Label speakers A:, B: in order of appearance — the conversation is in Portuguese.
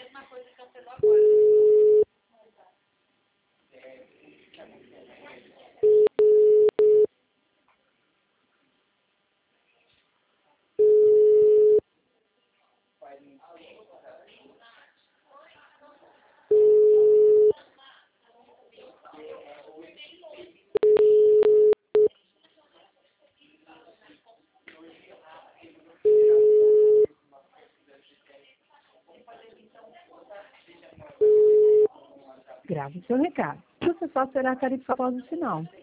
A: Grave seu recado. O seu só será tarifado após o sinal.